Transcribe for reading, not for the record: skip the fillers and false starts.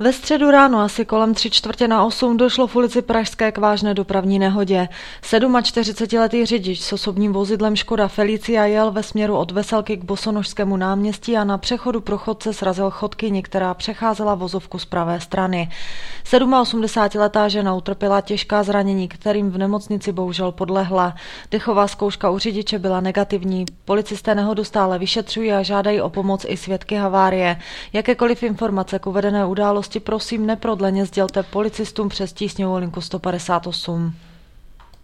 Ve středu ráno asi kolem 7:45 došlo v ulici Pražské k vážné dopravní nehodě. 47letý řidič s osobním vozidlem Škoda Felicia jel ve směru od Veselky k Bosonožskému náměstí a na přechodu pro chodce srazil chodkyni, která přecházela vozovku z pravé strany. 87letá žena utrpěla těžká zranění, kterým v nemocnici bohužel podlehla. Dechová zkouška u řidiče byla negativní. Policisté nehodu stále vyšetřují a žádají o pomoc i svědky havárie. Jakékoliv informace k uvedené události prosím neprodleně sdělte policistům přes tísňovou linku 158.